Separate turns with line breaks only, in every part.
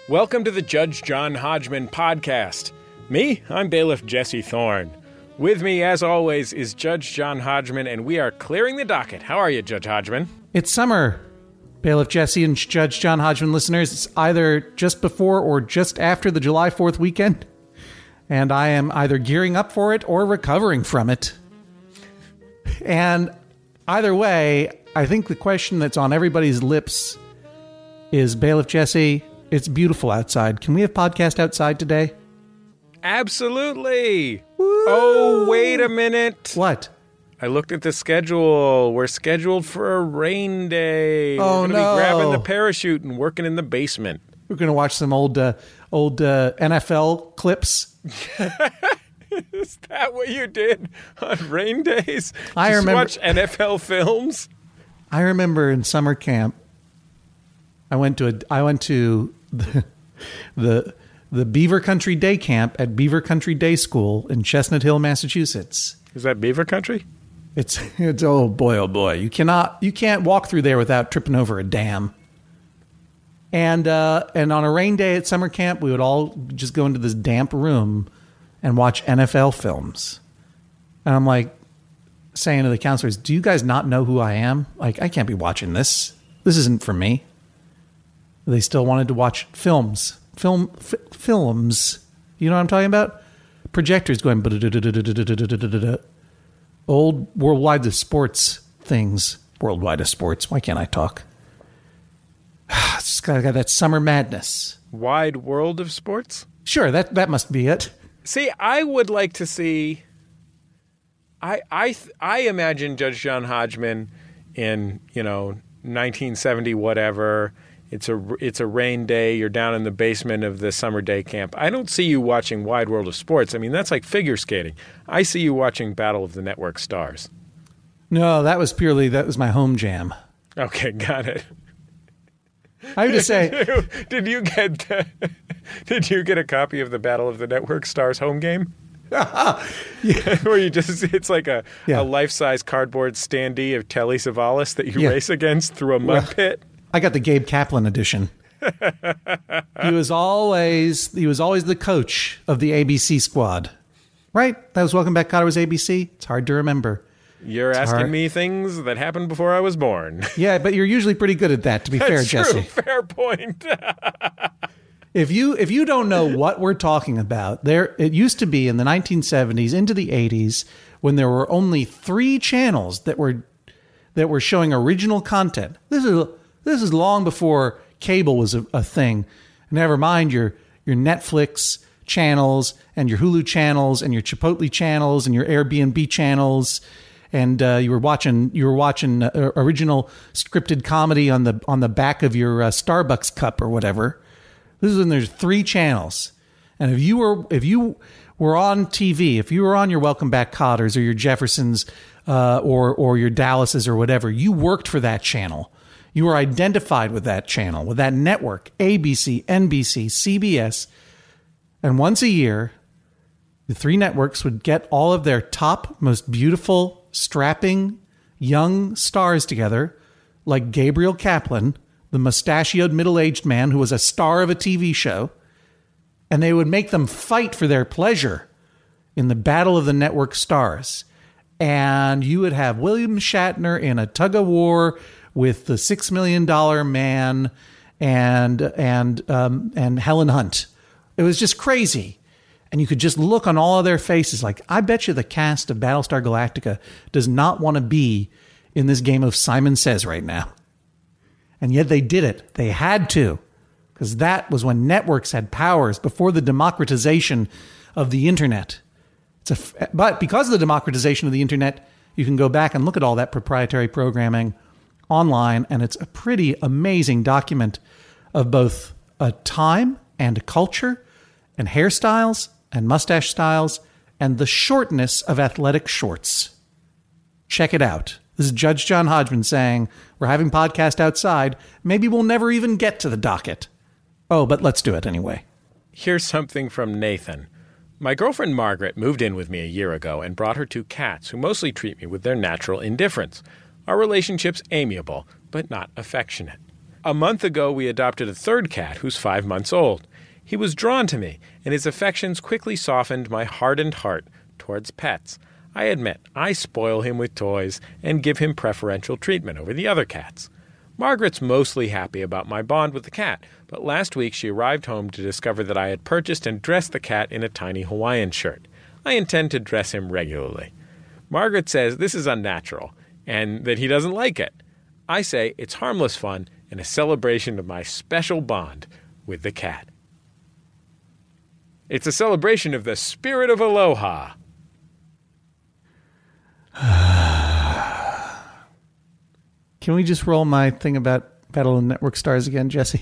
Welcome to the Judge John Hodgman podcast. Me, I'm Bailiff Jesse Thorne. With me, as always, is Judge John Hodgman, and we are clearing the docket. How are you, Judge Hodgman?
It's summer, Bailiff Jesse and Judge John Hodgman listeners. It's either just before or just after the July 4th weekend, and I am either gearing up for it or recovering from it. And either way, I think the question that's on everybody's lips is, Bailiff Jesse, it's beautiful outside. Can we have podcast outside today?
Absolutely. Woo! Oh, wait a minute.
What?
I looked at the schedule. We're scheduled for a rain day.
Oh,
We're going to be grabbing the parachute and working in the basement.
We're going to watch some old NFL clips.
Is that what you did on rain days?
I remember
watch NFL films.
I remember in summer camp, I went to the Beaver Country Day Camp at Beaver Country Day School in Chestnut Hill, Massachusetts.
Is that Beaver Country?
It's oh boy. You can't walk through there without tripping over a dam. And on a rain day at summer camp, we would all just go into this damp room and watch NFL films. And I'm like saying to the counselors, "Do you guys not know who I am? Like, I can't be watching this. This isn't for me." They still wanted to watch films. Films. You know what I'm talking about? Projectors going old Worldwide of Sports things. Worldwide of Sports. Why can't I talk? It's just got that summer madness.
Wide World of Sports?
Sure, that must be it.
See, I would like to see. I imagine Judge John Hodgman in 1970 whatever. It's a rain day. You're down in the basement of the summer day camp. I don't see you watching Wide World of Sports. I mean, that's like figure skating. I see you watching Battle of the Network Stars.
No, that was my home jam.
Okay, got it.
I have to say,
did you get a copy of the Battle of the Network Stars home game?
Yeah.
Where it's like a life-size cardboard standee of Telly Savalas that you race against through a mud pit.
I got the Gabe Kaplan edition. He was always the coach of the ABC squad. Right? That was Welcome Back, Kotter was ABC. It's hard to remember.
You're asking me things that happened before I was born.
Yeah, but you're usually pretty good at that, to be fair, Jesse.
That's true. Fair point.
If you don't know what we're talking about, it used to be in the 1970s into the 80s when there were only 3 channels that were showing original content. This is long before cable was a thing. Never mind your Netflix channels and your Hulu channels and your Chipotle channels and your Airbnb channels, and you were watching original scripted comedy on the back of your Starbucks cup or whatever. This is when there's 3 channels, and if you were on TV, if you were on your Welcome Back Kotters or your Jeffersons or your Dallases or whatever, you worked for that channel. You were identified with that channel, with that network, ABC, NBC, CBS. And once a year, the 3 networks would get all of their top, most beautiful, strapping, young stars together, like Gabriel Kaplan, the mustachioed middle-aged man who was a star of a TV show, and they would make them fight for their pleasure in the battle of the network stars. And you would have William Shatner in a tug-of-war with the $6 Million Man and Helen Hunt. It was just crazy. And you could just look on all of their faces like, I bet you the cast of Battlestar Galactica does not want to be in this game of Simon Says right now. And yet they did it. They had to. Because that was when networks had powers, before the democratization of the internet. But because of the democratization of the internet, you can go back and look at all that proprietary programming online, and it's a pretty amazing document of both a time and a culture and hairstyles and mustache styles and the shortness of athletic shorts. Check it out. This is Judge John Hodgman saying, we're having podcast outside. Maybe we'll never even get to the docket. Oh, but let's do it anyway.
Here's something from Nathan. My girlfriend Margaret moved in with me a year ago and brought her 2 cats who mostly treat me with their natural indifference. Our relationship's amiable, but not affectionate. A month ago, we adopted a third cat who's 5 months old. He was drawn to me, and his affections quickly softened my hardened heart towards pets. I admit, I spoil him with toys and give him preferential treatment over the other cats. Margaret's mostly happy about my bond with the cat, but last week she arrived home to discover that I had purchased and dressed the cat in a tiny Hawaiian shirt. I intend to dress him regularly. Margaret says this is unnatural and that he doesn't like it. I say it's harmless fun and a celebration of my special bond with the cat. It's a celebration of the spirit of aloha.
Can we just roll my thing about Battle of the Network Stars again, Jesse?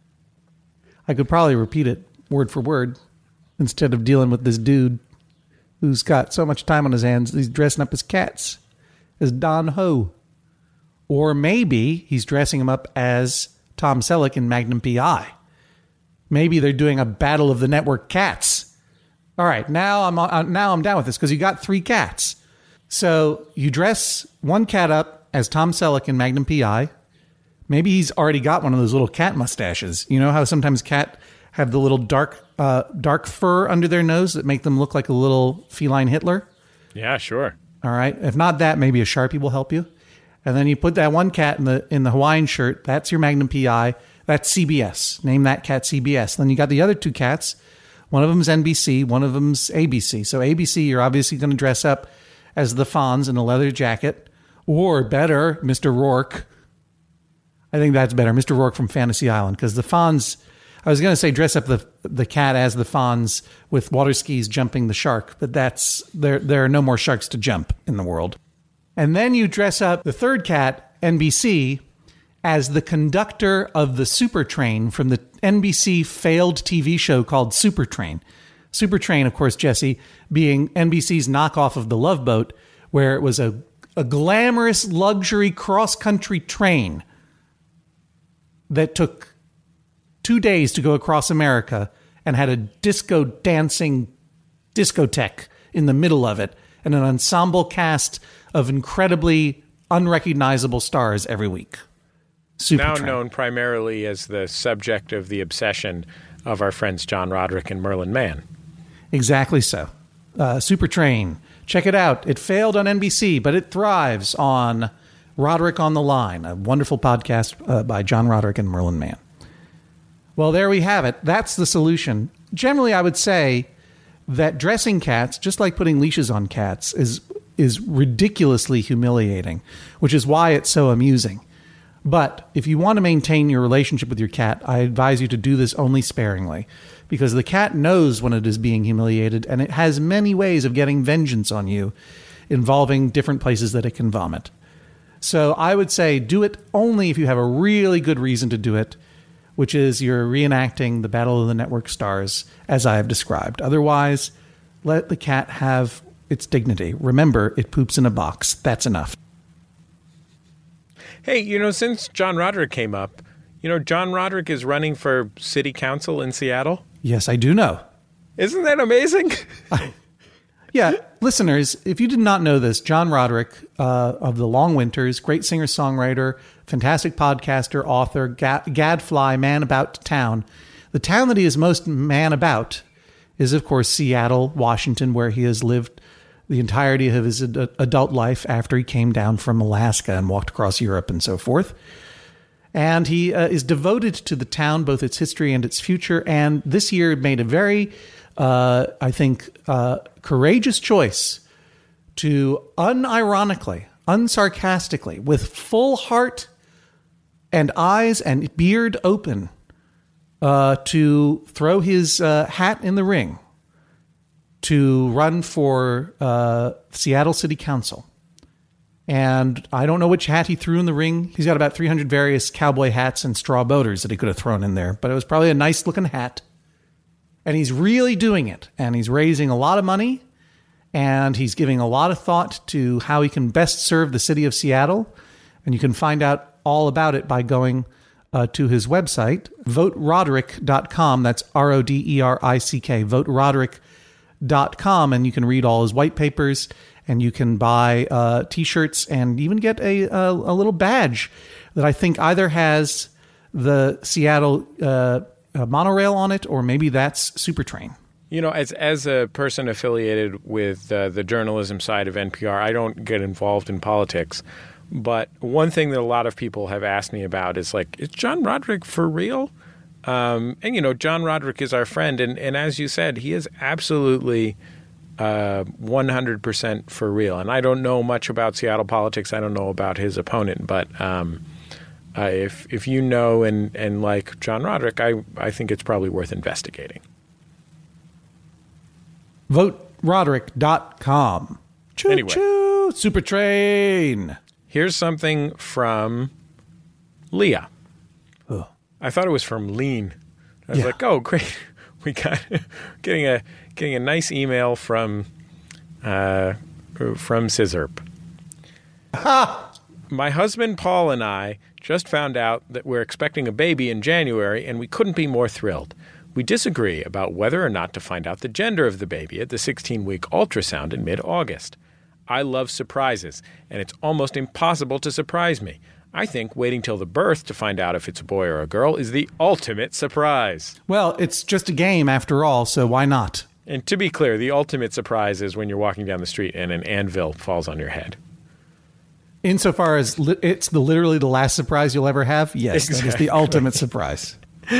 I could probably repeat it word for word instead of dealing with this dude who's got so much time on his hands. He's dressing up as cats, as Don Ho. Or maybe he's dressing him up as Tom Selleck in Magnum P.I. Maybe they're doing a Battle of the Network Cats. All right, now I'm down with this because you got 3 cats. So you dress one cat up as Tom Selleck in Magnum P.I. Maybe he's already got one of those little cat mustaches. You know how sometimes cat have the little dark fur under their nose that make them look like a little feline Hitler?
Yeah, sure.
All right. If not that, maybe a Sharpie will help you. And then you put that one cat in the Hawaiian shirt. That's your Magnum P.I. That's CBS. Name that cat CBS. Then you got the other 2 cats. One of them's NBC. One of them's ABC. So ABC, you're obviously going to dress up as the Fonz in a leather jacket. Or better, Mr. Rourke. I think that's better. Mr. Rourke from Fantasy Island. Because the Fonz, I was going to say dress up the cat as the Fonz with water skis jumping the shark. But there are no more sharks to jump in the world. And then you dress up the third cat, NBC, as the conductor of the Super Train from the NBC failed TV show called Super Train. Super Train, of course, Jesse, being NBC's knockoff of The Love Boat, where it was a glamorous luxury cross-country train that took 2 days to go across America and had a disco dancing discotheque in the middle of it and an ensemble cast of incredibly unrecognizable stars every week.
Now known primarily as the subject of the obsession of our friends John Roderick and Merlin Mann.
Exactly so. Super Train. Check it out. It failed on NBC, but it thrives on Roderick on the Line, a wonderful podcast by John Roderick and Merlin Mann. Well, there we have it. That's the solution. Generally, I would say that dressing cats, just like putting leashes on cats, is ridiculously humiliating, which is why it's so amusing. But if you want to maintain your relationship with your cat, I advise you to do this only sparingly, because the cat knows when it is being humiliated, and it has many ways of getting vengeance on you, involving different places that it can vomit. So I would say do it only if you have a really good reason to do it, which is you're reenacting the Battle of the Network Stars as I have described. Otherwise, let the cat have its dignity. Remember, it poops in a box. That's enough.
Hey, since John Roderick came up, John Roderick is running for city council in Seattle.
Yes, I do know.
Isn't that amazing?
Yeah, listeners, if you did not know this, John Roderick of The Long Winters, great singer-songwriter, fantastic podcaster, author, gadfly, man about town. The town that he is most man about is, of course, Seattle, Washington, where he has lived the entirety of his adult life after he came down from Alaska and walked across Europe and so forth. And he is devoted to the town, both its history and its future. And this year made a very, I think, courageous choice to unironically, unsarcastically, with full heart and eyes and beard open, to throw his hat in the ring to run for Seattle City Council. And I don't know which hat he threw in the ring. He's got about 300 various cowboy hats and straw boaters that he could have thrown in there. But it was probably a nice looking hat. And he's really doing it. And he's raising a lot of money. And he's giving a lot of thought to how he can best serve the city of Seattle. And you can find out all about it by going to his website, voteroderick.com. That's RODERICK, voteroderick.com. And you can read all his white papers. And you can buy T-shirts and even get a little badge that I think either has the Seattle monorail on it, or maybe that's Supertrain.
You know, as a person affiliated with the journalism side of NPR, I don't get involved in politics. But one thing that a lot of people have asked me about is like, is John Roderick for real? And, you know, John Roderick is our friend. And as you said, he is absolutely 100% for real. And I don't know much about Seattle politics. I don't know about his opponent. But if you know and like John Roderick, I think it's probably worth investigating.
VoteRoderick.com. Choo
Anyway.
choo, Supertrain.
Here's something from Leah.
Oh.
I thought it was from Lean. I was like, oh, great. We got getting a nice email from Scissorp. My husband Paul and I just found out that we're expecting a baby in January, and we couldn't be more thrilled. We disagree about whether or not to find out the gender of the baby at the 16-week ultrasound in mid-August. I love surprises, and it's almost impossible to surprise me. I think waiting till the birth to find out if it's a boy or a girl is the ultimate surprise.
Well, it's just a game after all, so why not?
And to be clear, the ultimate surprise is when you're walking down the street and an anvil falls on your head.
Insofar as it's literally the last surprise you'll ever have, yes, exactly. That is the ultimate surprise.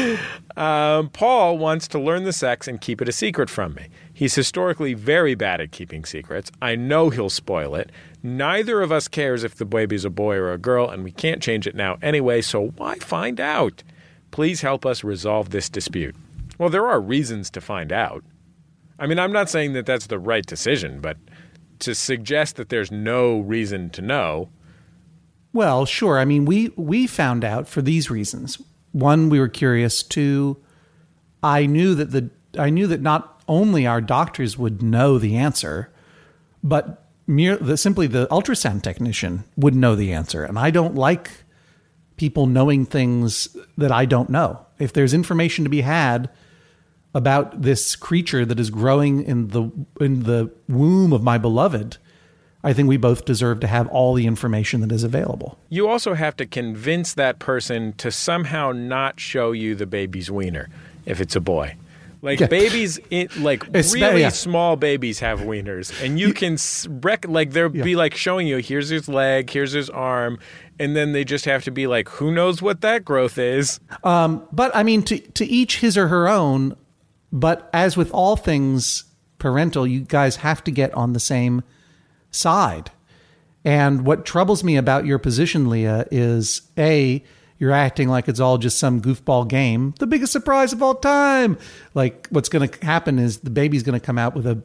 Paul wants to learn the sex and keep it a secret from me. He's historically very bad at keeping secrets. I know he'll spoil it. Neither of us cares if the baby's a boy or a girl, and we can't change it now anyway, so why find out? Please help us resolve this dispute. Well, there are reasons to find out. I mean, I'm not saying that that's the right decision, but to suggest that there's no reason to know.
Well, sure. I mean, we found out for these reasons. One, we were curious. Two, I knew that not only our doctors would know the answer, but simply the ultrasound technician would know the answer. And I don't like people knowing things that I don't know. If there's information to be had about this creature that is growing in the womb of my beloved, I think we both deserve to have all the information that is available.
You also have to convince that person to somehow not show you the baby's wiener if it's a boy. Like babies, small babies have wieners, and you can be like showing you, here's his leg, here's his arm, and then they just have to be like, who knows what that growth is?
But I mean, to each his or her own. But as with all things parental, you guys have to get on the same side. And what troubles me about your position, Leah, is A, you're acting like it's all just some goofball game, the biggest surprise of all time. Like what's going to happen is the baby's going to come out with a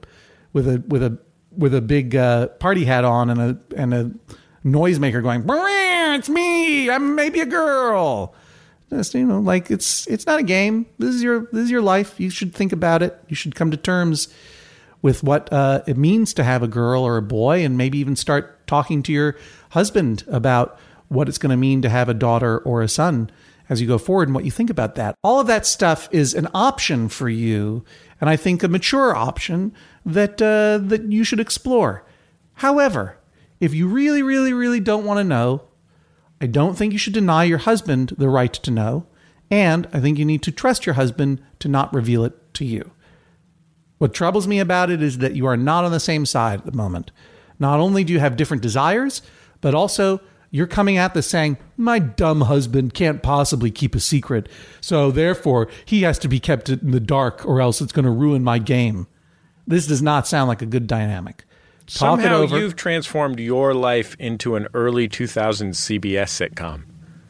big party hat on and a noisemaker going, it's me, I'm maybe a girl. Just, like it's not a game. This is your life. You should think about it. You should come to terms with what it means to have a girl or a boy, and maybe even start talking to your husband about what it's going to mean to have a daughter or a son as you go forward and what you think about that. All of that stuff is an option for you, and I think a mature option that you should explore. However, if you really, really, really don't want to know, I don't think you should deny your husband the right to know, and I think you need to trust your husband to not reveal it to you. What troubles me about it is that you are not on the same side at the moment. Not only do you have different desires, but also you're coming at this saying, my dumb husband can't possibly keep a secret, so therefore he has to be kept in the dark or else it's going to ruin my game. This does not sound like a good dynamic.
Somehow you've transformed your life into an early 2000s CBS sitcom.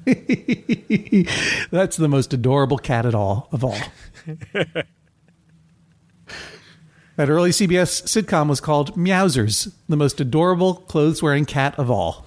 That's the most adorable cat of all. That early CBS sitcom was called Meowsers, the most adorable clothes-wearing cat of all.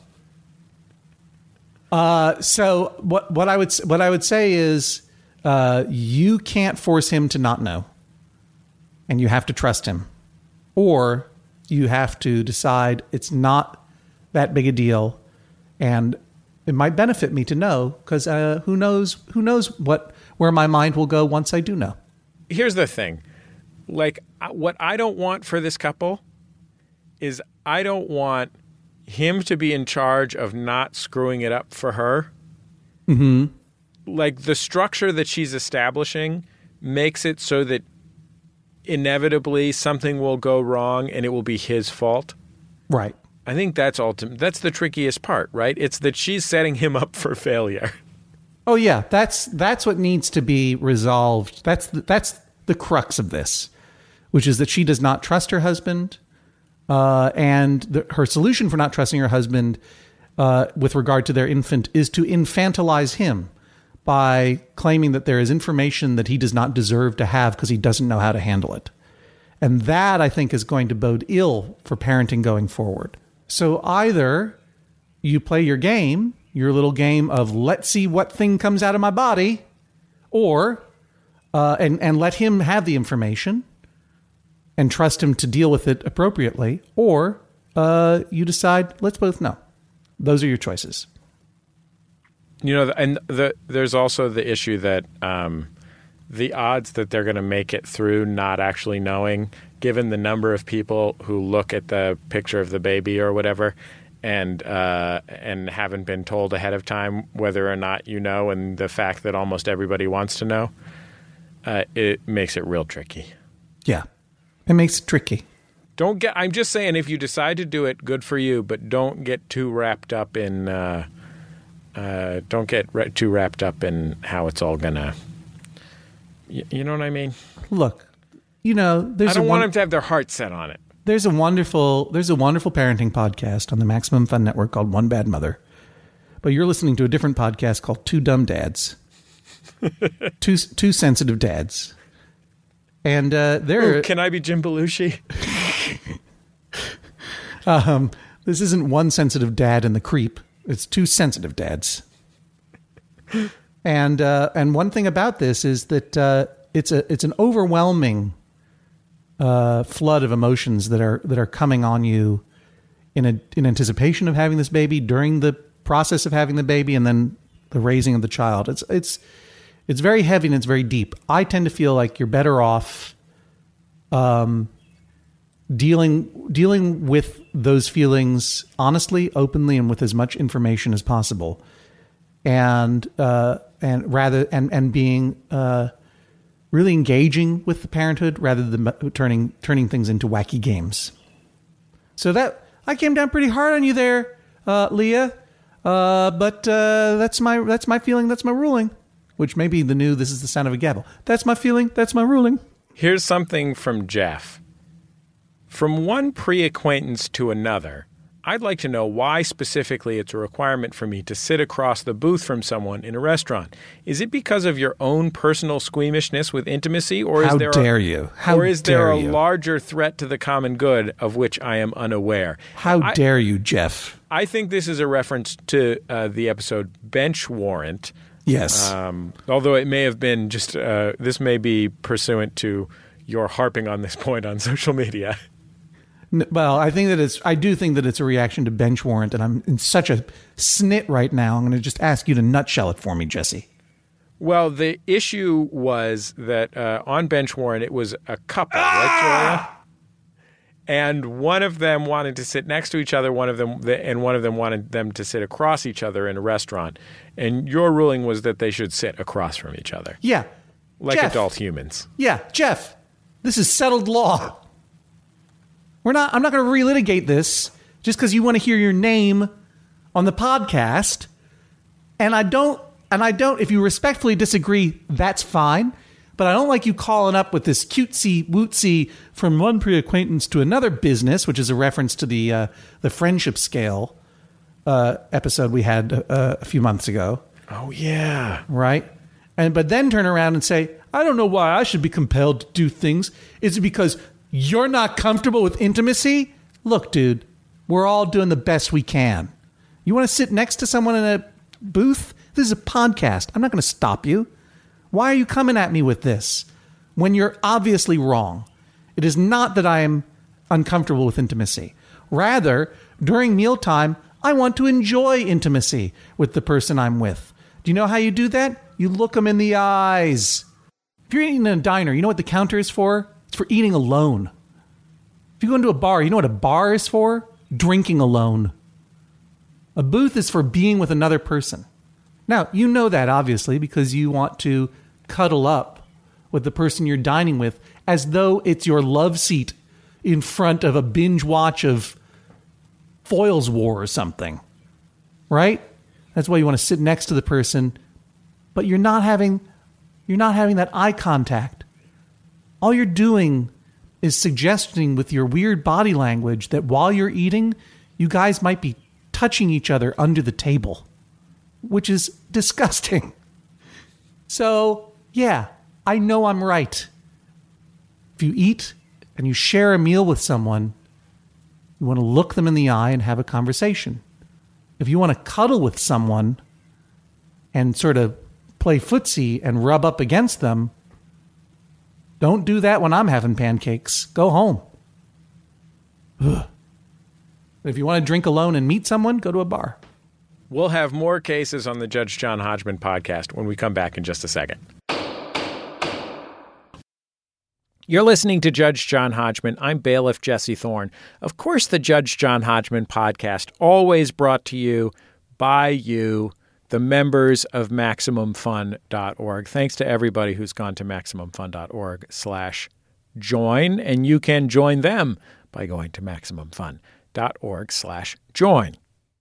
So what I would say is you can't force him to not know, and you have to trust him, or you have to decide it's not that big a deal, and it might benefit me to know because who knows where my mind will go once I do know.
Here's the thing. Like, what I don't want for this couple is I don't want him to be in charge of not screwing it up for her.
Mm-hmm.
like the structure that she's establishing makes it so that inevitably something will go wrong and it will be his fault.
Right.
I think that's the trickiest part, right? It's that she's setting him up for failure.
Oh yeah, that's what needs to be resolved. That's the crux of this, which is that she does not trust her husband, and her solution for not trusting her husband with regard to their infant is to infantilize him by claiming that there is information that he does not deserve to have because he doesn't know how to handle it. And that, I think, is going to bode ill for parenting going forward. So either you play your game, your little game of let's see what thing comes out of my body, or and let him have the information and trust him to deal with it appropriately, or you decide let's both know. Those are your choices.
There's also the issue that the odds that they're going to make it through not actually knowing, given the number of people who look at the picture of the baby or whatever and haven't been told ahead of time whether or not you know, and the fact that almost everybody wants to know, it makes it real tricky.
Yeah, it makes it tricky.
I'm just saying, if you decide to do it, good for you, but don't get too wrapped up in too wrapped up in how it's all gonna. You know what I mean?
Look, I
don't want them to have their heart set on it.
There's a wonderful parenting podcast on the Maximum Fun Network called One Bad Mother, but you're listening to a different podcast called Two Dumb Dads, two sensitive dads, and
can I be Jim Belushi?
This isn't one sensitive dad and the creep. It's two sensitive dads. And one thing about this is that it's an overwhelming flood of emotions that are coming on you in anticipation of having this baby, during the process of having the baby, and then the raising of the child. It's very heavy and it's very deep. I tend to feel like you're better off dealing with those feelings honestly, openly, and with as much information as possible, and being really engaging with the parenthood rather than turning things into wacky games. So that I came down pretty hard on you there, Leah, but that's my feeling. That's my ruling. Which may be the new. This is the sound of a gavel. That's my feeling. That's my ruling.
Here's something from Jeff. From one pre-acquaintance to another, I'd like to know why specifically it's a requirement for me to sit across the booth from someone in a restaurant. Is it because of your own personal squeamishness with intimacy, or is there a larger threat to the common good of which I am unaware?
How dare you, Jeff?
I think this is a reference to the episode Bench Warrant.
Yes.
Although it may have been just this may be pursuant to your harping on this point on social media.
Well, I do think that it's a reaction to Bench Warrant, and I'm in such a snit right now. I'm going to just ask you to nutshell it for me, Jesse.
Well, the issue was that on Bench Warrant, it was a couple, right, Julia? And one of them wanted to sit next to each other. One of them wanted them to sit across each other in a restaurant. And your ruling was that they should sit across from each other.
Yeah,
like
Jeff.
Adult humans.
Yeah, Jeff. This is settled law. I'm not going to relitigate this just because you want to hear your name on the podcast. And I don't, if you respectfully disagree, that's fine. But I don't like you calling up with this cutesy wootsy from one pre-acquaintance to another business, which is a reference to the friendship scale episode we had a few months ago.
Oh, yeah.
Right? But then turn around and say, I don't know why I should be compelled to do things. Is it because you're not comfortable with intimacy? Look, dude, we're all doing the best we can. You want to sit next to someone in a booth? This is a podcast. I'm not going to stop you. Why are you coming at me with this when you're obviously wrong? It is not that I am uncomfortable with intimacy. Rather, during mealtime, I want to enjoy intimacy with the person I'm with. Do you know how you do that? You look them in the eyes. If you're eating in a diner, you know what the counter is for? It's for eating alone. If you go into a bar, you know what a bar is for? Drinking alone. A booth is for being with another person. Now, you know that obviously because you want to cuddle up with the person you're dining with as though it's your love seat in front of a binge watch of Foyle's War or something, right? That's why you want to sit next to the person, but you're not having that eye contact. All you're doing is suggesting with your weird body language that while you're eating, you guys might be touching each other under the table, which is disgusting. So, yeah, I know I'm right. If you eat and you share a meal with someone, you want to look them in the eye and have a conversation. If you want to cuddle with someone and sort of play footsie and rub up against them, don't do that when I'm having pancakes. Go home. Ugh. If you want to drink alone and meet someone, go to a bar.
We'll have more cases on the Judge John Hodgman podcast when we come back in just a second. You're listening to Judge John Hodgman. I'm bailiff Jesse Thorne. Of course, the Judge John Hodgman podcast, always brought to you by you, the members of MaximumFun.org. Thanks to everybody who's gone to MaximumFun.org/join, and you can join them by going to MaximumFun.org/join.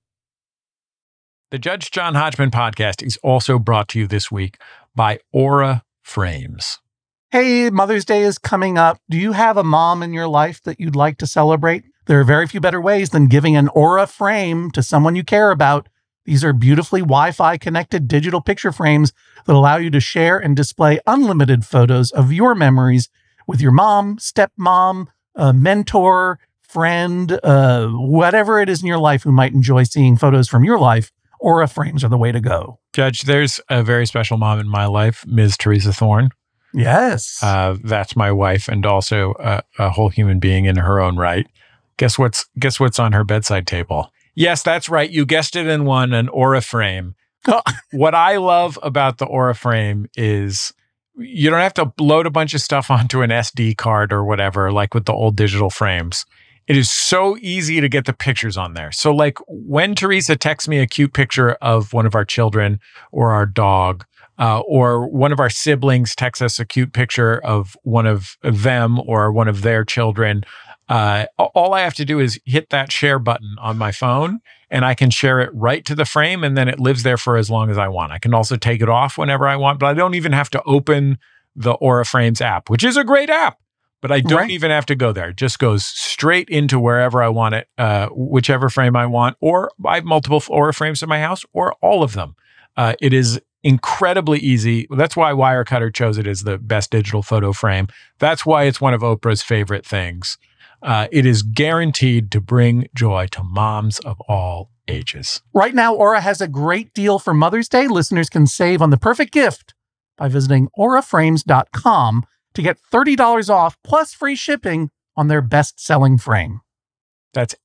The Judge John Hodgman podcast is also brought to you this week by Aura Frames.
Hey, Mother's Day is coming up. Do you have a mom in your life that you'd like to celebrate? There are very few better ways than giving an Aura frame to someone you care about. These are beautifully Wi-Fi connected digital picture frames that allow you to share and display unlimited photos of your memories with your mom, stepmom, mentor, friend, whatever it is in your life who might enjoy seeing photos from your life. Aura frames are the way to go.
Judge, there's a very special mom in my life, Ms. Teresa Thorne.
Yes.
That's my wife and also a whole human being in her own right. Guess what's on her bedside table? Yes, that's right. You guessed it and won an Aura frame. What I love about the Aura frame is you don't have to load a bunch of stuff onto an SD card or whatever, like with the old digital frames. It is so easy to get the pictures on there. So like when Teresa texts me a cute picture of one of our children or our dog, or one of our siblings texts us a cute picture of one of them or one of their children, all I have to do is hit that share button on my phone and I can share it right to the frame and then it lives there for as long as I want. I can also take it off whenever I want, but I don't even have to open the Aura Frames app, which is a great app, but I don't even have to go there. It just goes straight into wherever I want it, whichever frame I want, or I have multiple Aura Frames in my house or all of them. It is incredibly easy. That's why Wirecutter chose it as the best digital photo frame. That's why it's one of Oprah's favorite things. It is guaranteed to bring joy to moms of all ages.
Right now, Aura has a great deal for Mother's Day. Listeners can save on the perfect gift by visiting auraframes.com to get $30 off plus free shipping on their best-selling frame.
That's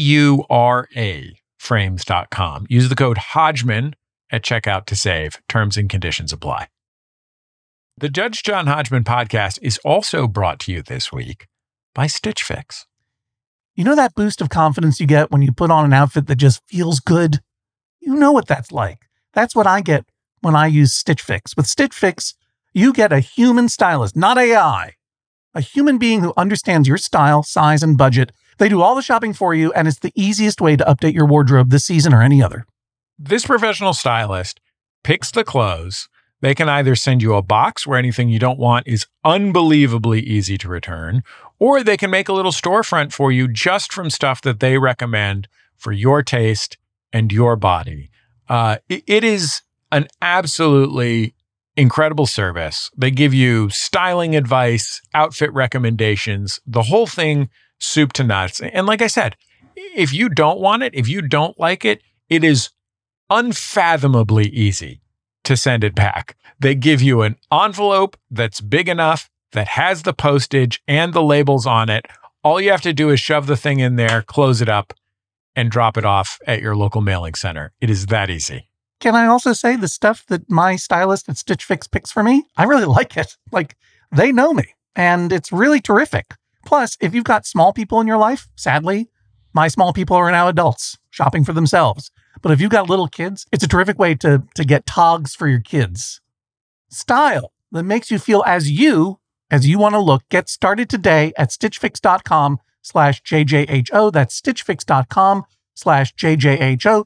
AURA frames.com. Use the code Hodgman at checkout to save. Terms and conditions apply. The Judge John Hodgman podcast is also brought to you this week by Stitch Fix.
You know that boost of confidence you get when you put on an outfit that just feels good? You know what that's like. That's what I get when I use Stitch Fix. With Stitch Fix, you get a human stylist, not AI. A human being who understands your style, size, and budget. They do all the shopping for you, and it's the easiest way to update your wardrobe this season or any other.
This professional stylist picks the clothes. They can either send you a box where anything you don't want is unbelievably easy to return, or they can make a little storefront for you just from stuff that they recommend for your taste and your body. It is an absolutely incredible service. They give you styling advice, outfit recommendations, the whole thing soup to nuts. And like I said, if you don't want it, if you don't like it, it is unfathomably easy to send it back. They give you an envelope that's big enough, that has the postage and the labels on it. All you have to do is shove the thing in there, close it up, and drop it off at your local mailing center. It is that easy.
Can I also say the stuff that my stylist at Stitch Fix picks for me? I really like it. Like, they know me, and it's really terrific. Plus, if you've got small people in your life, sadly, my small people are now adults shopping for themselves. But if you've got little kids, it's a terrific way to get togs for your kids. Style that makes you feel as you want to look. Get started today at stitchfix.com/JJHO. That's stitchfix.com/JJHO.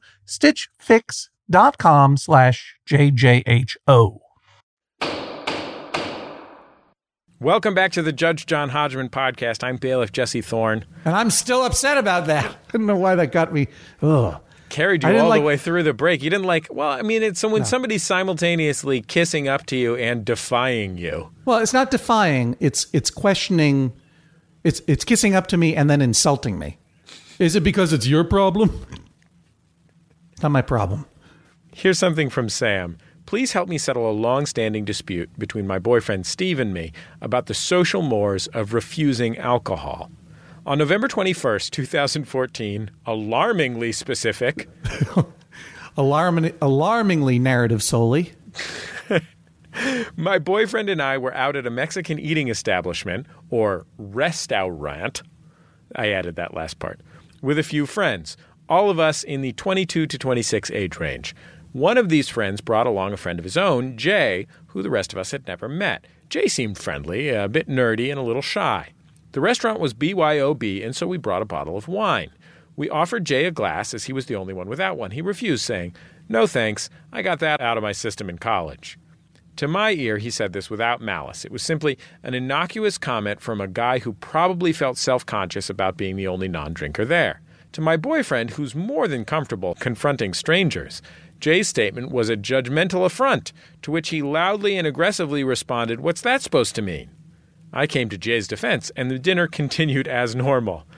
stitchfix.com/JJHO.
Welcome back to the Judge John Hodgman podcast. I'm bailiff Jesse Thorne.
And I'm still upset about that. I don't know why that got me. Ugh.
Carried you all the way through the break. You didn't like, well, I mean, it's when somebody's simultaneously kissing up to you and defying you.
Well, it's not defying. It's questioning. It's kissing up to me and then insulting me. Is it because it's your problem? It's not my problem.
Here's something from Sam. Please help me settle a long-standing dispute between my boyfriend Steve and me about the social mores of refusing alcohol. On November 21st, 2014, alarmingly specific.
Alarmingly narrative solely.
My boyfriend and I were out at a Mexican eating establishment, or restaurant, I added that last part, with a few friends, all of us in the 22 to 26 age range. One of these friends brought along a friend of his own, Jay, who the rest of us had never met. Jay seemed friendly, a bit nerdy, and a little shy. The restaurant was BYOB, and so we brought a bottle of wine. We offered Jay a glass, as he was the only one without one. He refused, saying, "No thanks, I got that out of my system in college." To my ear, he said this without malice. It was simply an innocuous comment from a guy who probably felt self-conscious about being the only non-drinker there. To my boyfriend, who's more than comfortable confronting strangers, Jay's statement was a judgmental affront, to which he loudly and aggressively responded, "What's that supposed to mean?" I came to Jay's defense, and the dinner continued as normal.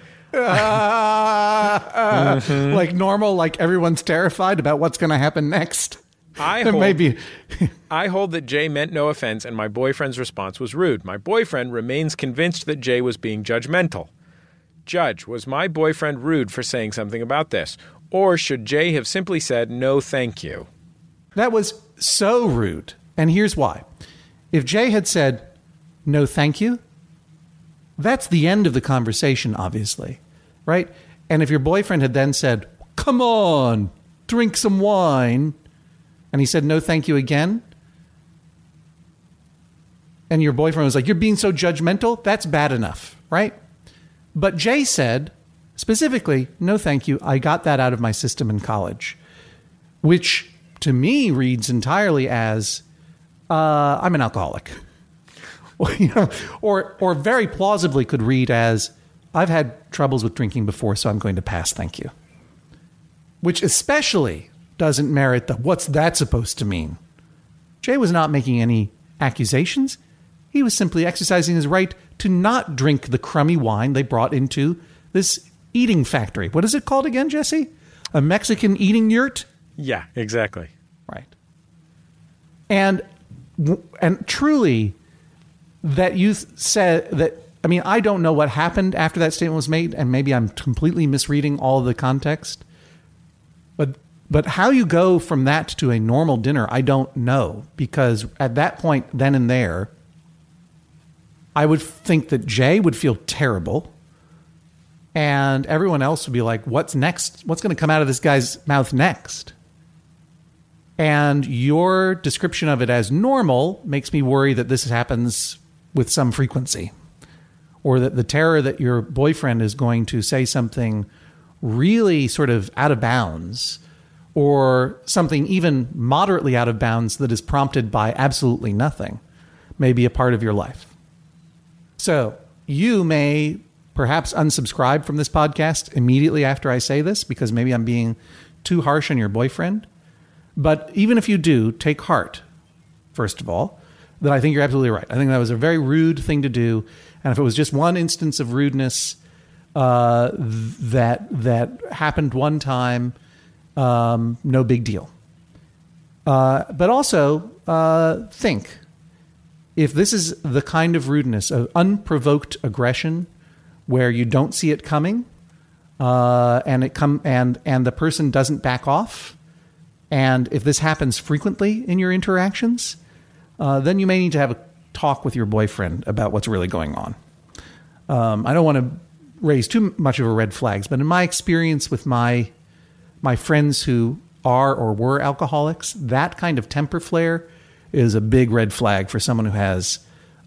Like normal, like everyone's terrified about what's going to happen next.
I hold that Jay meant no offense, and my boyfriend's response was rude. My boyfriend remains convinced that Jay was being judgmental. Judge, was my boyfriend rude for saying something about this? Or should Jay have simply said, "No, thank you"?
That was so rude. And here's why. If Jay had said, "No, thank you," that's the end of the conversation, obviously, right? And if your boyfriend had then said, "Come on, drink some wine," and he said, "No, thank you" again, and your boyfriend was like, "You're being so judgmental," that's bad enough, right? But Jay said, specifically, "No, thank you. I got that out of my system in college," which to me reads entirely as, I'm an alcoholic. Or very plausibly could read as, "I've had troubles with drinking before, so I'm going to pass, thank you." Which especially doesn't merit the "what's that supposed to mean?" Jay was not making any accusations. He was simply exercising his right to not drink the crummy wine they brought into this eating factory. What is it called again, Jesse? A Mexican eating yurt?
Yeah, exactly.
Right. And truly, that you said that, I mean, I don't know what happened after that statement was made, and maybe I'm completely misreading all of the context. But how you go from that to a normal dinner, I don't know. Because at that point, then and there, I would think that Jay would feel terrible. And everyone else would be like, what's next? What's going to come out of this guy's mouth next? And your description of it as normal makes me worry that this happens with some frequency. Or that the terror that your boyfriend is going to say something really sort of out of bounds, or something even moderately out of bounds that is prompted by absolutely nothing, may be a part of your life. So you may perhaps unsubscribe from this podcast immediately after I say this, because maybe I'm being too harsh on your boyfriend. But even if you do, take heart, first of all, that I think you're absolutely right. I think that was a very rude thing to do. And if it was just one instance of rudeness that happened one time, no big deal. But also think, if this is the kind of rudeness, of unprovoked aggression, where you don't see it coming, and the person doesn't back off, and if this happens frequently in your interactions, then you may need to have a talk with your boyfriend about what's really going on. I don't want to raise too much of a red flags, but in my experience with my friends who are or were alcoholics, that kind of temper flare is a big red flag for someone who has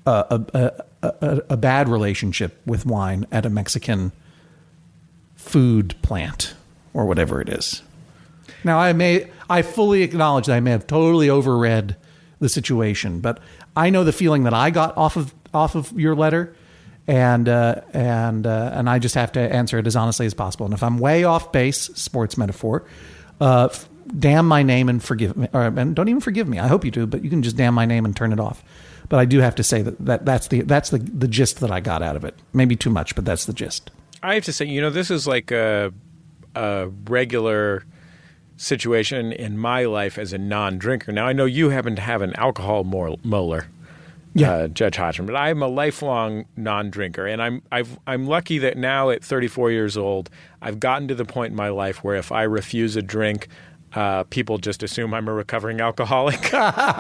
a bad relationship with wine at a Mexican food plant or whatever it is. Now, I fully acknowledge that I may have totally overread the situation, but I know the feeling that I got off of your letter, and I just have to answer it as honestly as possible. And if I'm way off base, sports metaphor, damn my name and forgive me, and don't even forgive me. I hope you do, but you can just damn my name and turn it off. But I do have to say that's the gist that I got out of it. Maybe too much, but that's the gist.
I have to say, this is like a regular situation in my life as a non-drinker. Now, I know you happen to have an alcohol molar, Judge Hodgman, but I'm a lifelong non-drinker, and I'm lucky that now at 34 years old, I've gotten to the point in my life where if I refuse a drink, people just assume I'm a recovering alcoholic.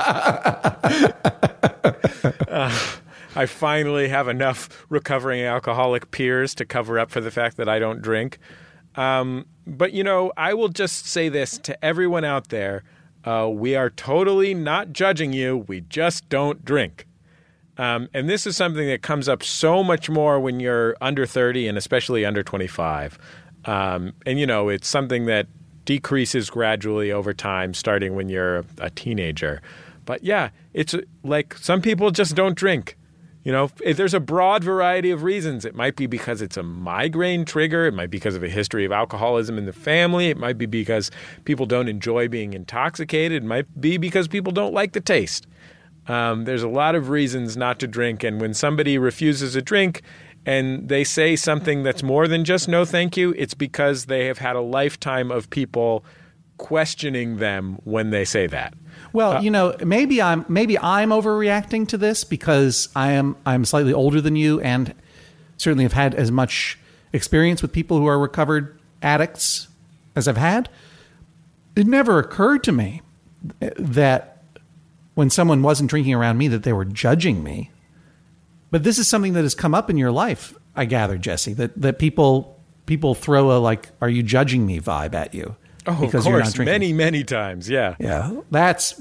I finally have enough recovering alcoholic peers to cover up for the fact that I don't drink. But, I will just say this to everyone out there. We are totally not judging you. We just don't drink. And this is something that comes up so much more when you're under 30 and especially under 25. And, it's something that decreases gradually over time, starting when you're a teenager. But, yeah, it's like some people just don't drink. There's a broad variety of reasons. It might be because it's a migraine trigger. It might be because of a history of alcoholism in the family. It might be because people don't enjoy being intoxicated. It might be because people don't like the taste. There's a lot of reasons not to drink. And when somebody refuses a drink and they say something that's more than just no thank you, it's because they have had a lifetime of people questioning them when they say that.
Well, maybe I'm overreacting to this because I'm slightly older than you and certainly have had as much experience with people who are recovered addicts as I've had. It never occurred to me that when someone wasn't drinking around me that they were judging me. But this is something that has come up in your life, I gather, Jesse, that people throw a "are you judging me" vibe at you.
Oh, because of course, many, many times, yeah.
Yeah, that's,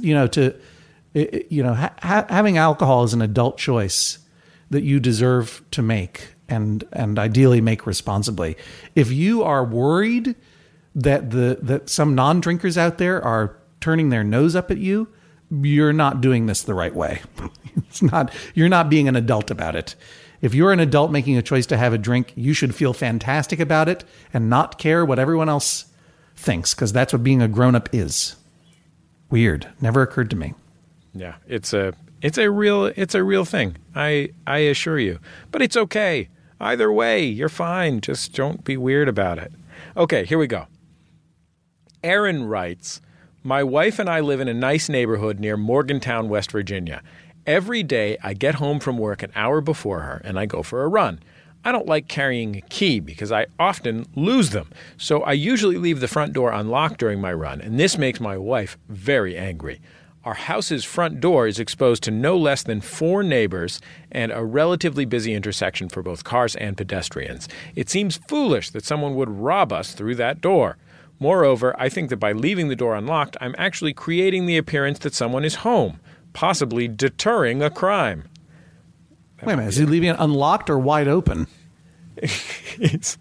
having alcohol is an adult choice that you deserve to make and ideally make responsibly. If you are worried that some non-drinkers out there are turning their nose up at you, you're not doing this the right way. You're not being an adult about it. If you're an adult making a choice to have a drink, you should feel fantastic about it and not care what everyone else thinks, because that's what being a grown-up is. Weird. Never occurred to me.
Yeah, it's a real thing. I assure you. But it's okay. Either way, you're fine. Just don't be weird about it. Okay, here we go. Aaron writes, "My wife and I live in a nice neighborhood near Morgantown, West Virginia. Every day I get home from work an hour before her and I go for a run. I don't like carrying a key because I often lose them, so I usually leave the front door unlocked during my run, and this makes my wife very angry. Our house's front door is exposed to no less than 4 neighbors and a relatively busy intersection for both cars and pedestrians. It seems foolish that someone would rob us through that door. Moreover, I think that by leaving the door unlocked, I'm actually creating the appearance that someone is home, possibly deterring a crime."
Wait a minute, is he leaving it unlocked or wide open?
He's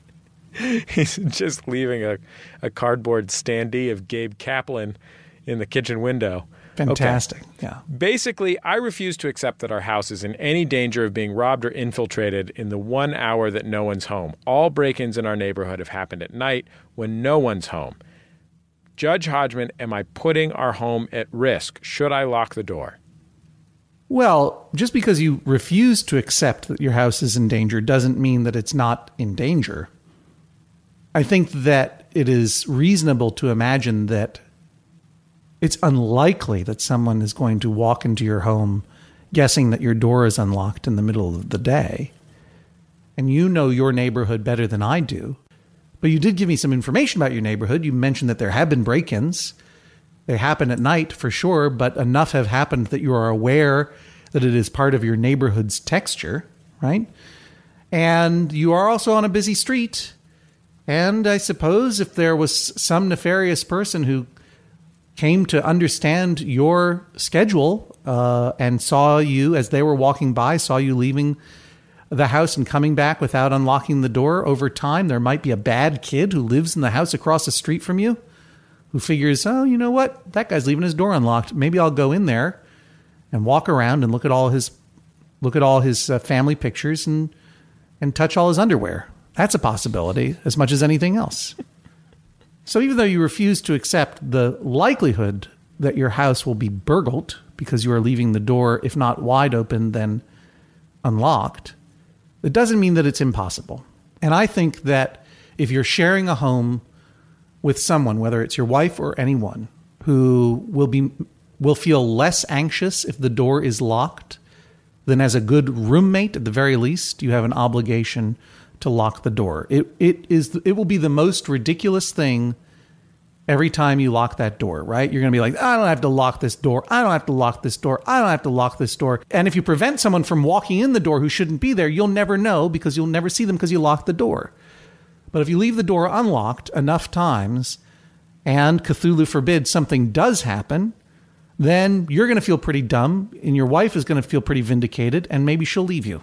just leaving a cardboard standee of Gabe Kaplan in the kitchen window.
Fantastic. Okay. Yeah.
Basically, I refuse to accept that our house is in any danger of being robbed or infiltrated in the 1 hour that no one's home. All break-ins in our neighborhood have happened at night when no one's home. Judge Hodgman, am I putting our home at risk? Should I lock the door?
Well, just because you refuse to accept that your house is in danger doesn't mean that it's not in danger. I think that it is reasonable to imagine that it's unlikely that someone is going to walk into your home guessing that your door is unlocked in the middle of the day. And you know your neighborhood better than I do. But you did give me some information about your neighborhood. You mentioned that there have been break-ins. They happen at night for sure, but enough have happened that you are aware that it is part of your neighborhood's texture, right? And you are also on a busy street. And I suppose if there was some nefarious person who came to understand your schedule and saw you as they were walking by, saw you leaving the house and coming back without unlocking the door over time, there might be a bad kid who lives in the house across the street from you who figures, oh, you know what? That guy's leaving his door unlocked. Maybe I'll go in there and walk around and look at all his family pictures and touch all his underwear. That's a possibility as much as anything else. So even though you refuse to accept the likelihood that your house will be burgled because you are leaving the door, if not wide open, then unlocked, it doesn't mean that it's impossible. And I think that if you're sharing a home with someone, whether it's your wife or anyone, who will feel less anxious if the door is locked, then as a good roommate, at the very least, you have an obligation to lock the door. It will be the most ridiculous thing every time you lock that door, right? You're going to be like, I don't have to lock this door. I don't have to lock this door. I don't have to lock this door. And if you prevent someone from walking in the door who shouldn't be there, you'll never know because you'll never see them because you locked the door. But if you leave the door unlocked enough times and Cthulhu forbid something does happen, then you're going to feel pretty dumb and your wife is going to feel pretty vindicated and maybe she'll leave you.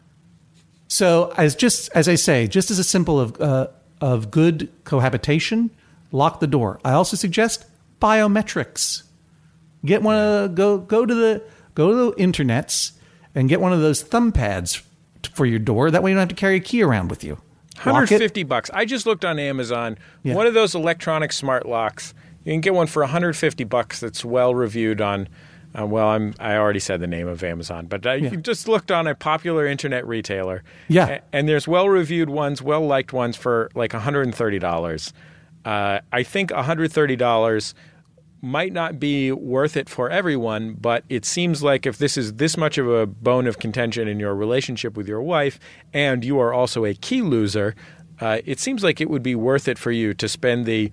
So as I say, just as a simple of good cohabitation, lock the door. I also suggest biometrics. Get one of go to the internets and get one of those thumb pads for your door. That way you don't have to carry a key around with you.
$150. I just looked on Amazon. Yeah. One of those electronic smart locks. You can get one for $150 that's well reviewed on. I already said the name of Amazon, but I just looked on a popular internet retailer.
Yeah,
and there's well reviewed ones, well liked ones for like $130. I think $130 might not be worth it for everyone, but it seems like if this is this much of a bone of contention in your relationship with your wife and you are also a key loser, it seems like it would be worth it for you to spend the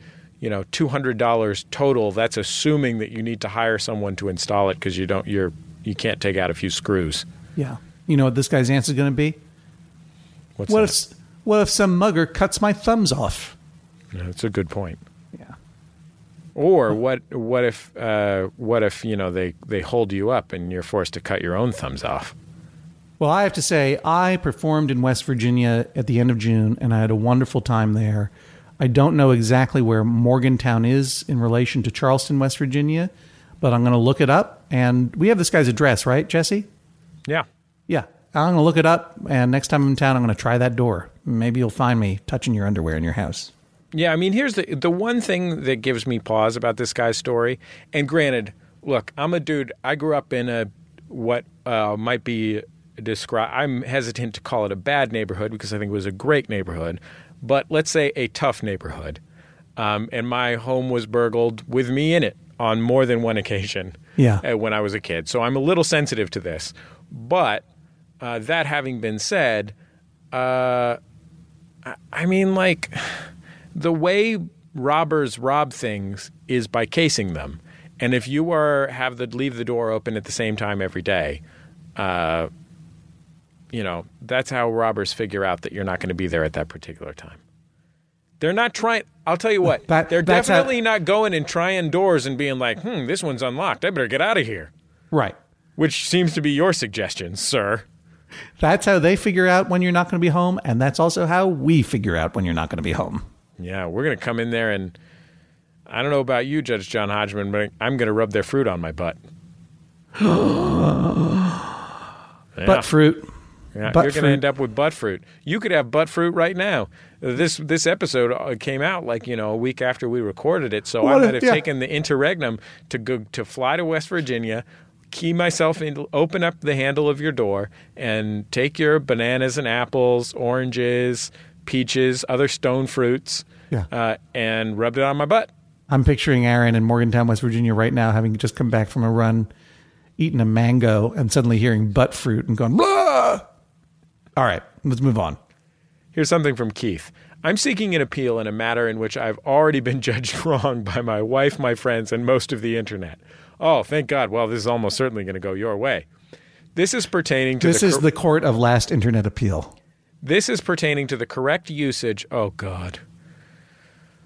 $200 total. That's assuming that you need to hire someone to install it because you can't take out a few screws.
Yeah. You know what this guy's answer is going to be? What if some mugger cuts my thumbs off?
That's a good point.
Yeah.
Or what if they hold you up and you're forced to cut your own thumbs off?
Well, I have to say I performed in West Virginia at the end of June and I had a wonderful time there. I don't know exactly where Morgantown is in relation to Charleston, West Virginia, but I'm going to look it up. And we have this guy's address, right, Jesse?
Yeah.
Yeah. I'm going to look it up, and next time I'm in town, I'm going to try that door. Maybe you'll find me touching your underwear in your house.
Yeah, I mean, here's the one thing that gives me pause about this guy's story. And granted, look, I'm a dude. I grew up in what might be described. I'm hesitant to call it a bad neighborhood because I think it was a great neighborhood. But let's say a tough neighborhood. And my home was burgled with me in it on more than one occasion when I was a kid. So I'm a little sensitive to this. But that having been said, I mean, like, the way robbers rob things is by casing them. And if you leave the door open at the same time every day, that's how robbers figure out that you're not going to be there at that particular time. They're not trying. I'll tell you what. They're definitely not going and trying doors and being like, this one's unlocked. I better get out of here.
Right.
Which seems to be your suggestion, sir.
That's how they figure out when you're not going to be home. And that's also how we figure out when you're not going to be home.
Yeah, we're going to come in there and I don't know about you, Judge John Hodgman, but I'm going to rub their fruit on my butt.
Butt fruit.
Yeah, you're going to end up with butt fruit. You could have butt fruit right now. This episode came out a week after we recorded it, so I might have taken the interregnum to fly to West Virginia, key myself in, open up the handle of your door, and take your bananas and apples, oranges, peaches, other stone fruits, and rub it on my butt.
I'm picturing Aaron in Morgantown, West Virginia right now, having just come back from a run, eating a mango, and suddenly hearing butt fruit and going, blah! All right, let's move on.
Here's something from Keith. I'm seeking an appeal in a matter in which I've already been judged wrong by my wife, my friends, and most of the internet. Oh, thank God. Well, this is almost certainly going to go your way. This is pertaining to
the court of last internet appeal.
This is pertaining to the correct usage. Oh, God.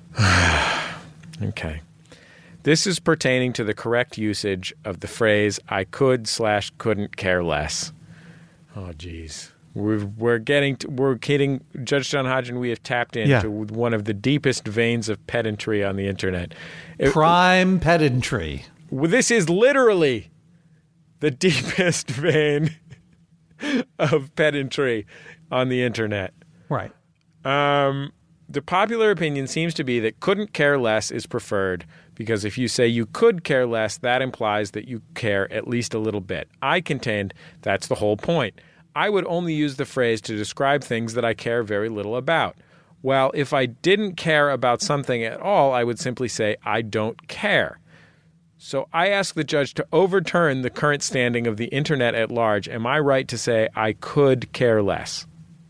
Okay. This is pertaining to the correct usage of the phrase "I could/couldn't care less." Oh, geez. We're kidding. Judge John Hodgman, we have tapped into one of the deepest veins of pedantry on the internet.
Prime pedantry.
This is literally the deepest vein of pedantry on the internet.
Right.
The popular opinion seems to be that couldn't care less is preferred because if you say you could care less, that implies that you care at least a little bit. I contend that's the whole point. I would only use the phrase to describe things that I care very little about. Well, if I didn't care about something at all, I would simply say I don't care. So I ask the judge to overturn the current standing of the internet at large. Am I right to say I could care less?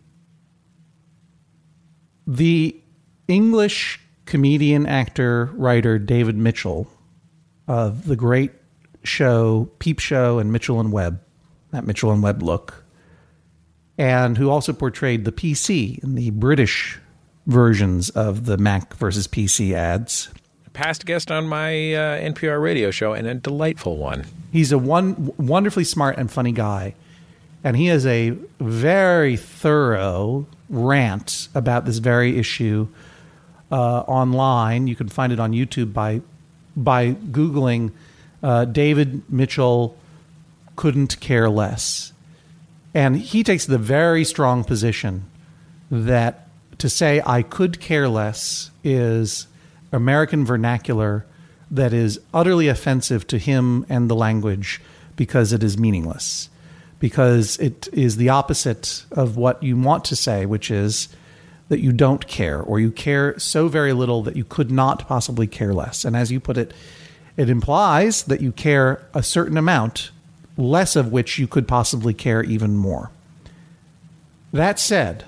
The English comedian, actor, writer David Mitchell of the great show Peep Show and Mitchell and Webb, that Mitchell and Webb look, and who also portrayed the PC in the British versions of the Mac versus PC ads.
Past guest on my NPR radio show, and a delightful one.
He's a wonderfully smart and funny guy, and he has a very thorough rant about this very issue online. You can find it on YouTube by Googling David Mitchell couldn't care less. And he takes the very strong position that to say I could care less is American vernacular that is utterly offensive to him and the language because it is meaningless, because it is the opposite of what you want to say, which is that you don't care, or you care so very little that you could not possibly care less. And as you put it, it implies that you care a certain amount, less of which you could possibly care even more. That said...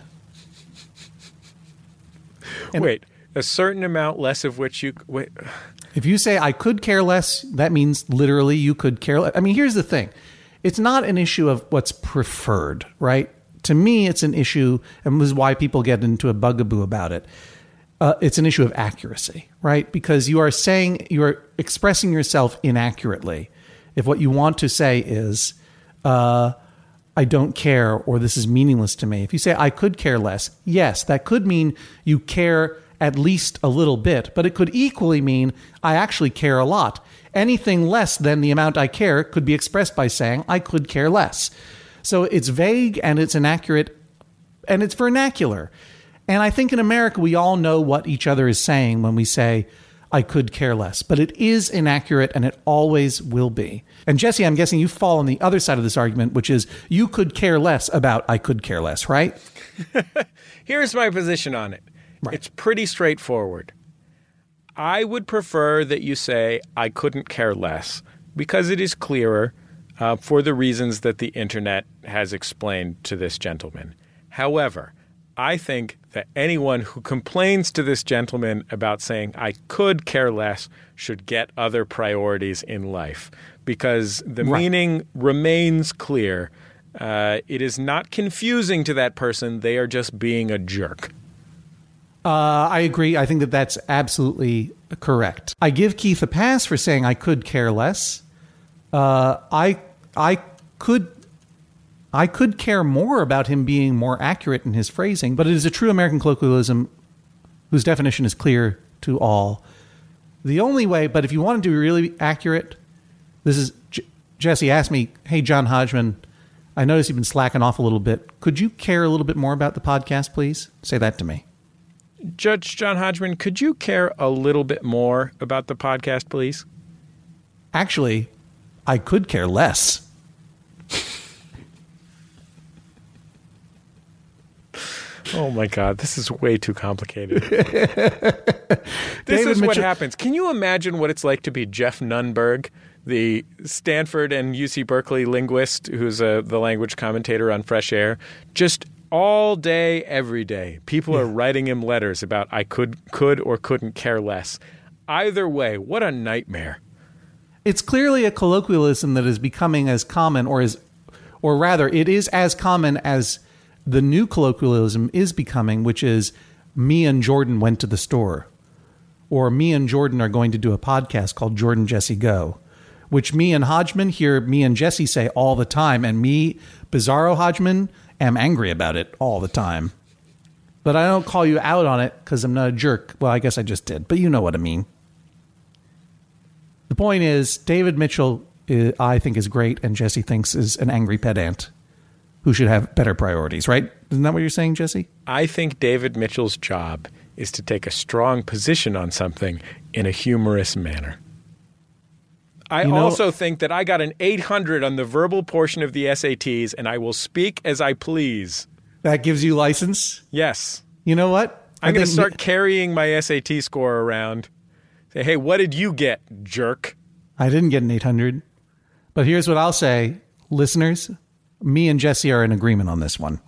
Wait, a certain amount less of which you... Wait.
If you say, I could care less, that means literally you could care less. I mean, here's the thing. It's not an issue of what's preferred, right? To me, it's an issue, and this is why people get into a bugaboo about it. It's an issue of accuracy, right? Because you are expressing yourself inaccurately. If what you want to say is, I don't care, or this is meaningless to me. If you say, I could care less, yes, that could mean you care at least a little bit, but it could equally mean I actually care a lot. Anything less than the amount I care could be expressed by saying I could care less. So it's vague and it's inaccurate and it's vernacular. And I think in America, we all know what each other is saying when we say I could care less, but it is inaccurate and it always will be. And Jesse, I'm guessing you fall on the other side of this argument, which is you could care less about I could care less, right?
Here's my position on it. Right. It's pretty straightforward. I would prefer that you say I couldn't care less because it is clearer for the reasons that the internet has explained to this gentleman. However, I think that anyone who complains to this gentleman about saying I could care less should get other priorities in life because the meaning remains clear. It is not confusing to that person. They are just being a jerk.
I agree. I think that that's absolutely correct. I give Keith a pass for saying I could care less. I could care more about him being more accurate in his phrasing, but it is a true American colloquialism whose definition is clear to all. The only way, but if you wanted to be really accurate, this is Jesse asked me, hey, John Hodgman, I noticed you've been slacking off a little bit. Could you care a little bit more about the podcast, please? Say that to me.
Judge John Hodgman, could you care a little bit more about the podcast, please?
Actually, I could care less.
Oh, my God. This is way too complicated. This is what happens. Can you imagine what it's like to be Jeff Nunberg, the Stanford and UC Berkeley linguist who's the language commentator on Fresh Air? Just all day, every day, people are writing him letters about I could or couldn't care less. Either way, what a nightmare.
It's clearly a colloquialism that is becoming as common, or rather, it is as common as the new colloquialism is becoming, which is me and Jordan went to the store. or me and Jordan are going to do a podcast called Jordan Jesse Go, which me and Hodgman hear me and Jesse say all the time, and me, Bizarro Hodgman, am angry about it all the time. But I don't call you out on it because I'm not a jerk. Well, I guess I just did, but you know what I mean. The point is, David Mitchell, I think, is great, and Jesse thinks is an angry pedant who should have better priorities, right? Isn't that what you're saying, Jesse?
I think David Mitchell's job is to take a strong position on something in a humorous manner. I also think that I got an 800 on the verbal portion of the SATs, and I will speak as I please.
That gives you license?
Yes.
You know what?
I'm going to start carrying my SAT score around. Say, hey, what did you get, jerk?
I didn't get an 800. But here's what I'll say. Listeners, me and Jesse are in agreement on this one.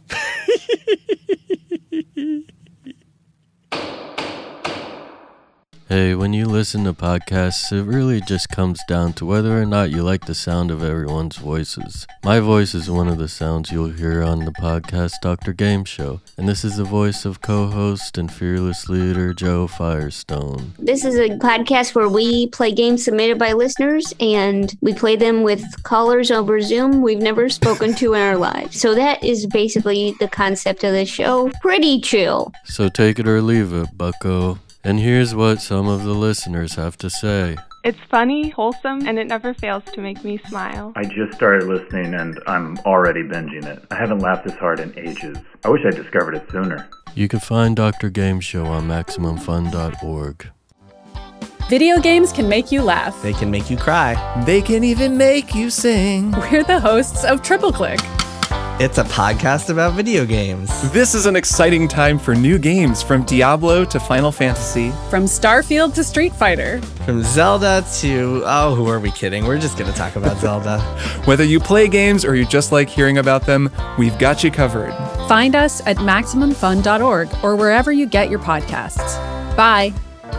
Hey, when you listen to podcasts, it really just comes down to whether or not you like the sound of everyone's voices. My voice is one of the sounds you'll hear on the podcast Dr. Game Show, and this is the voice of co-host and fearless leader Joe Firestone.
This is a podcast where we play games submitted by listeners, and we play them with callers over Zoom we've never spoken to in our lives. So that is basically the concept of the show. Pretty chill.
So take it or leave it, bucko. And here's what some of the listeners have to say.
It's funny, wholesome, and it never fails to make me smile.
I just started listening and I'm already binging it. I haven't laughed this hard in ages. I wish I discovered it sooner.
You can find Dr. Game Show on MaximumFun.org.
Video games can make you laugh.
They can make you cry. They can even make you sing.
We're the hosts of Triple Click.
It's a podcast about video games.
This is an exciting time for new games, from Diablo to Final Fantasy.
From Starfield to Street Fighter.
From Zelda to... oh, who are we kidding? We're just going to talk about Zelda.
Whether you play games or you just like hearing about them, we've got you covered.
Find us at MaximumFun.org or wherever you get your podcasts. Bye.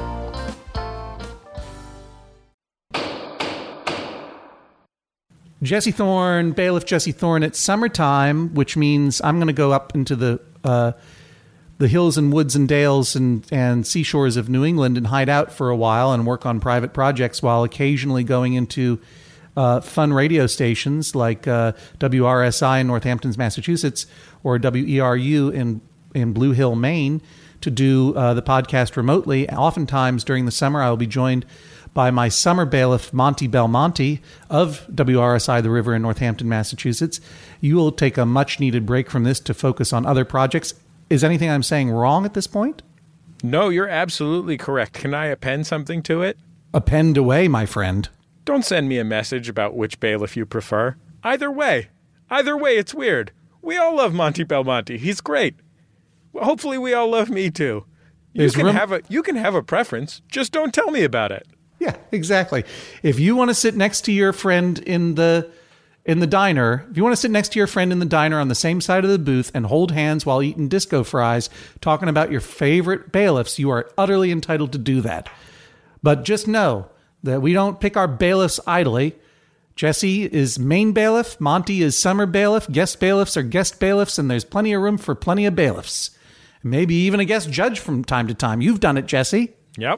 Jesse Thorne, Bailiff Jesse Thorne. It's summertime, which means I'm going to go up into the hills and woods and dales and seashores of New England and hide out for a while and work on private projects while occasionally going into fun radio stations like WRSI in Northampton, Massachusetts, or WERU in Blue Hill, Maine, to do the podcast remotely. Oftentimes during the summer, I will be joined by my summer bailiff, Monty Belmonte of WRSI The River in Northampton, Massachusetts. You will take a much-needed break from this to focus on other projects. Is anything I'm saying wrong at this point?
No, you're absolutely correct. Can I append something to it?
Append away, my friend.
Don't send me a message about which bailiff you prefer. Either way, it's weird. We all love Monty Belmonte. He's great. Well, hopefully we all love me too. You can have a preference. Just don't tell me about it.
Yeah, exactly. If you want to sit next to your friend in the diner, if you want to sit next to your friend in the diner on the same side of the booth and hold hands while eating disco fries, talking about your favorite bailiffs, you are utterly entitled to do that. But just know that we don't pick our bailiffs idly. Jesse is main bailiff, Monty is summer bailiff, guest bailiffs are guest bailiffs, and there's plenty of room for plenty of bailiffs. Maybe even a guest judge from time to time. You've done it, Jesse.
Yep.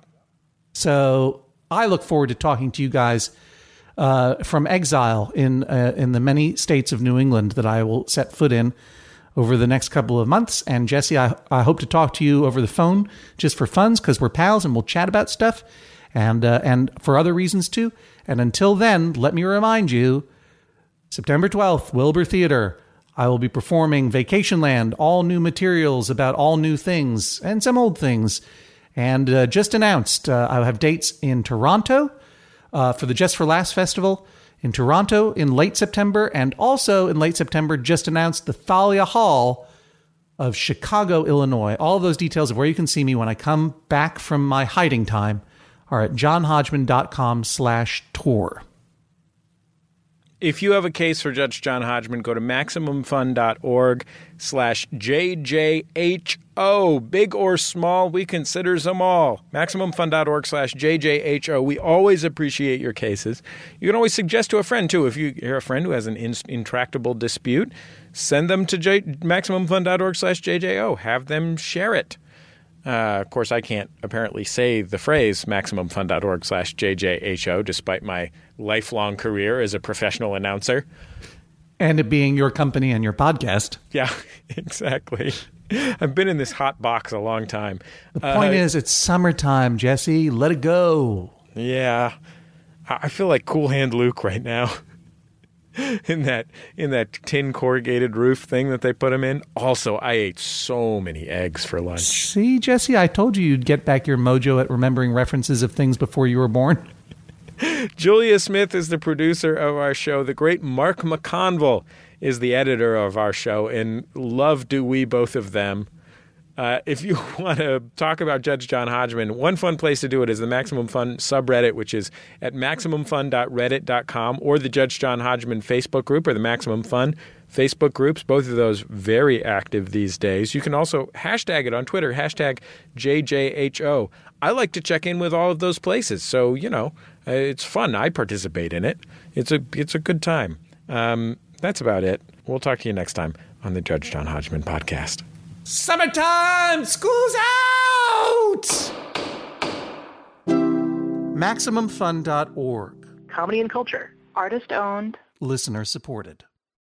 So I look forward to talking to you guys from exile in the many states of New England that I will set foot in over the next couple of months. And Jesse, I hope to talk to you over the phone just for funs, because we're pals and we'll chat about stuff and for other reasons too. And until then, let me remind you, September 12th, Wilbur Theater. I will be performing Vacationland, all new materials about all new things and some old things. And just announced, I have dates in Toronto for the Just for Laughs Festival, in Toronto in late September, and also in late September just announced the Thalia Hall of Chicago, Illinois. All of those details of where you can see me when I come back from my hiding time are at johnhodgman.com/tour.
If you have a case for Judge John Hodgman, go to MaximumFun.org/JJHO. Big or small, we consider them all. MaximumFun.org/JJHO. We always appreciate your cases. You can always suggest to a friend, too. If you hear a friend who has an intractable dispute, send them to MaximumFun.org/JJO. Have them share it. Of course, I can't apparently say the phrase MaximumFun.org/JJHO, despite my lifelong career as a professional announcer.
And it being your company and your podcast.
Yeah, exactly. I've been in this hot box a long time.
The point is, it's summertime, Jesse. Let it go.
Yeah. I feel like Cool Hand Luke right now. in that tin corrugated roof thing that they put him in. Also, I ate so many eggs for lunch.
See, Jesse, I told you you'd get back your mojo at remembering references of things before you were born.
Julia Smith is the producer of our show. The great Mark McConville is the editor of our show, and love do we both of them. If you want to talk about Judge John Hodgman, one fun place to do it is the Maximum Fun subreddit, which is at MaximumFun.reddit.com, or the Judge John Hodgman Facebook group, or the Maximum Fun Facebook groups. Both of those very active these days. You can also hashtag it on Twitter, hashtag JJHO. I like to check in with all of those places, so, it's fun. I participate in it. It's a good time. That's about it. We'll talk to you next time on the Judge John Hodgman podcast.
Summertime! School's out! MaximumFun.org.
Comedy and culture.
Artist owned.
Listener supported.